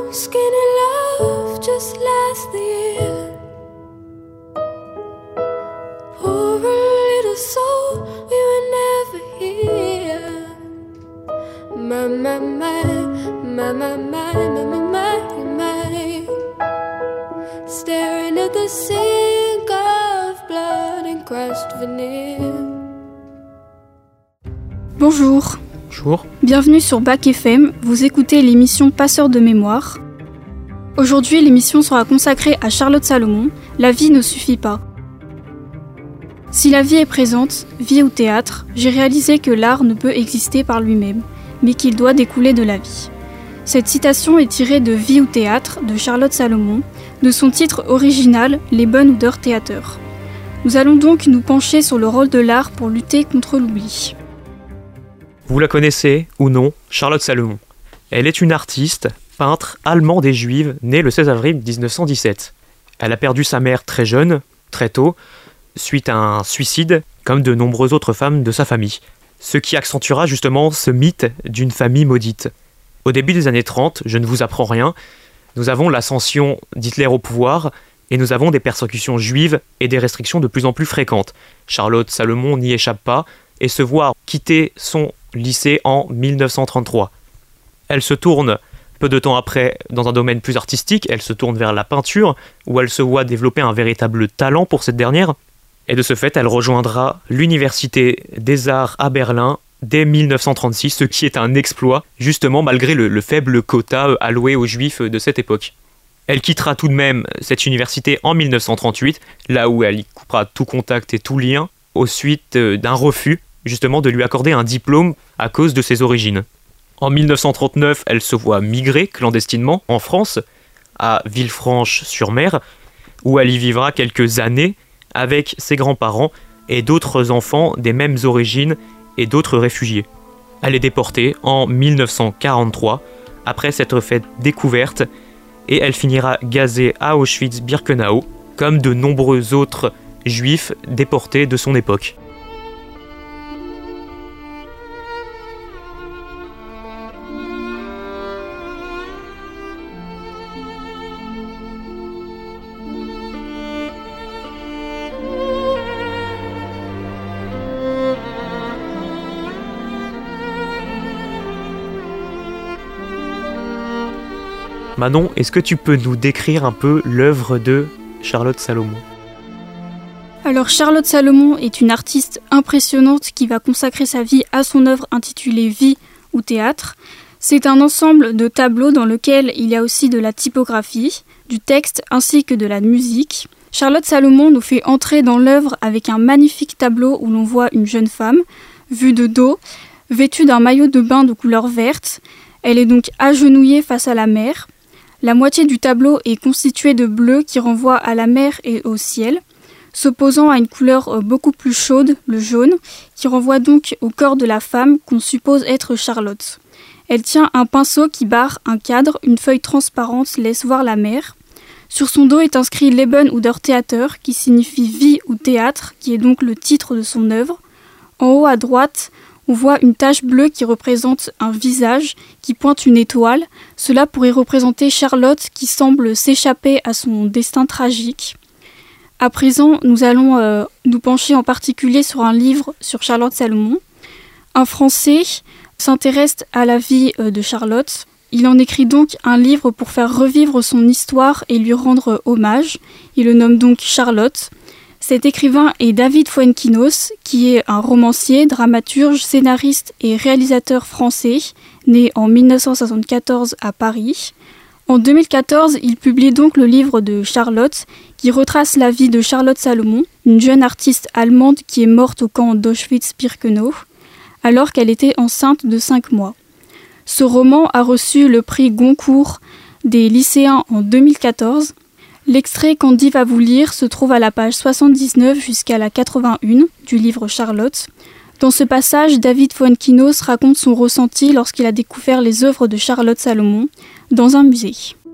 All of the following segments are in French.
Skinny love just last the year. Poor little soul, we were never here. My, my, my, my, my, my, my, my, my. Staring at the sink of blood and crushed veneer. Bonjour. Bonjour. Bienvenue sur Bac FM, vous écoutez l'émission Passeurs de mémoire. Aujourd'hui, l'émission sera consacrée à Charlotte Salomon, La vie ne suffit pas. Si la vie est présente, vie ou théâtre, j'ai réalisé que l'art ne peut exister par lui-même, mais qu'il doit découler de la vie. Cette citation est tirée de Vie ou théâtre de Charlotte Salomon, de son titre original Les Bonnes Odeurs Théâtre. Nous allons donc nous pencher sur le rôle de l'art pour lutter contre l'oubli. Vous la connaissez ou non, Charlotte Salomon. Elle est une artiste, peintre allemande et juive, née le 16 avril 1917. Elle a perdu sa mère très jeune, très tôt, suite à un suicide, comme de nombreuses autres femmes de sa famille. Ce qui accentuera justement ce mythe d'une famille maudite. Au début des années 30, je ne vous apprends rien, nous avons l'ascension d'Hitler au pouvoir et nous avons des persécutions juives et des restrictions de plus en plus fréquentes. Charlotte Salomon n'y échappe pas et se voit quitter son lycée en 1933. Elle se tourne peu de temps après dans un domaine plus artistique, elle se tourne vers la peinture, où elle se voit développer un véritable talent pour cette dernière, et de ce fait elle rejoindra l'Université des Arts à Berlin dès 1936, ce qui est un exploit, justement malgré le faible quota alloué aux juifs de cette époque. Elle quittera tout de même cette université en 1938, là où elle y coupera tout contact et tout lien, au suite d'un refus justement de lui accorder un diplôme à cause de ses origines. En 1939, elle se voit migrer clandestinement en France, à Villefranche-sur-Mer, où elle y vivra quelques années avec ses grands-parents et d'autres enfants des mêmes origines et d'autres réfugiés. Elle est déportée en 1943, après s'être faite découverte, et elle finira gazée à Auschwitz-Birkenau, comme de nombreux autres juifs déportés de son époque. Manon, est-ce que tu peux nous décrire un peu l'œuvre de Charlotte Salomon ? Alors Charlotte Salomon est une artiste impressionnante qui va consacrer sa vie à son œuvre intitulée Vie ou théâtre. C'est un ensemble de tableaux dans lequel il y a aussi de la typographie, du texte ainsi que de la musique. Charlotte Salomon nous fait entrer dans l'œuvre avec un magnifique tableau où l'on voit une jeune femme, vue de dos, vêtue d'un maillot de bain de couleur verte. Elle est donc agenouillée face à la mer. La moitié du tableau est constituée de bleu qui renvoie à la mer et au ciel, s'opposant à une couleur beaucoup plus chaude, le jaune, qui renvoie donc au corps de la femme qu'on suppose être Charlotte. Elle tient un pinceau qui barre un cadre, une feuille transparente laisse voir la mer. Sur son dos est inscrit Leben oder Theater, qui signifie vie ou théâtre, qui est donc le titre de son œuvre. En haut à droite, on voit une tache bleue qui représente un visage qui pointe une étoile. Cela pourrait représenter Charlotte qui semble s'échapper à son destin tragique. À présent, nous allons nous pencher en particulier sur un livre sur Charlotte Salomon. Un Français s'intéresse à la vie de Charlotte. Il en écrit donc un livre pour faire revivre son histoire et lui rendre hommage. Il le nomme donc Charlotte. Cet écrivain est David Fuenquinos, qui est un romancier, dramaturge, scénariste et réalisateur français, né en 1974 à Paris. En 2014, il publie donc le livre de Charlotte, qui retrace la vie de Charlotte Salomon, une jeune artiste allemande qui est morte au camp d'Auschwitz-Birkenau, alors qu'elle était enceinte de 5 mois. Ce roman a reçu le prix Goncourt des lycéens en 2014. L'extrait qu'Andy va vous lire se trouve à la page 79 jusqu'à la 81 du livre Charlotte. Dans ce passage, David Fuenquinos raconte son ressenti lorsqu'il a découvert les œuvres de Charlotte Salomon dans un musée.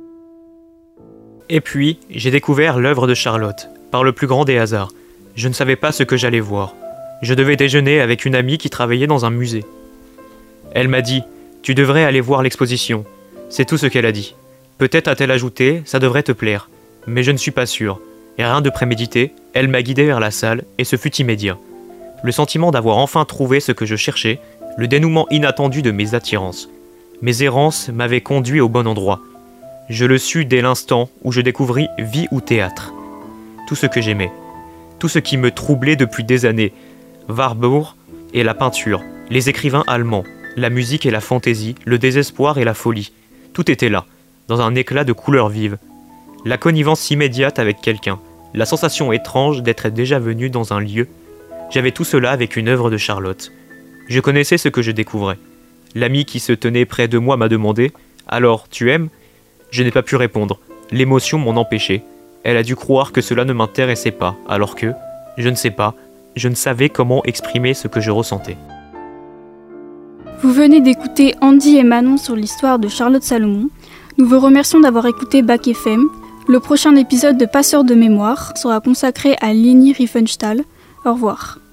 Et puis, j'ai découvert l'œuvre de Charlotte, par le plus grand des hasards. Je ne savais pas ce que j'allais voir. Je devais déjeuner avec une amie qui travaillait dans un musée. Elle m'a dit « Tu devrais aller voir l'exposition ». C'est tout ce qu'elle a dit. Peut-être a-t-elle ajouté « ça devrait te plaire », mais je ne suis pas sûr. Et rien de prémédité, elle m'a guidé vers la salle et ce fut immédiat. Le sentiment d'avoir enfin trouvé ce que je cherchais, le dénouement inattendu de mes attirances. Mes errances m'avaient conduit au bon endroit. Je le sus dès l'instant où je découvris vie ou théâtre. Tout ce que j'aimais, tout ce qui me troublait depuis des années, Warburg et la peinture, les écrivains allemands, la musique et la fantaisie, le désespoir et la folie, tout était là, dans un éclat de couleurs vives. La connivence immédiate avec quelqu'un, la sensation étrange d'être déjà venu dans un lieu. J'avais tout cela avec une œuvre de Charlotte. Je connaissais ce que je découvrais. L'ami qui se tenait près de moi m'a demandé « Alors, tu aimes ?» Je n'ai pas pu répondre. L'émotion m'en empêchait. Elle a dû croire que cela ne m'intéressait pas, alors que, je ne sais pas, je ne savais comment exprimer ce que je ressentais. Vous venez d'écouter Andy et Manon sur l'histoire de Charlotte Salomon. Nous vous remercions d'avoir écouté Bac FM. Le prochain épisode de Passeurs de mémoire sera consacré à Leni Riefenstahl. Au revoir.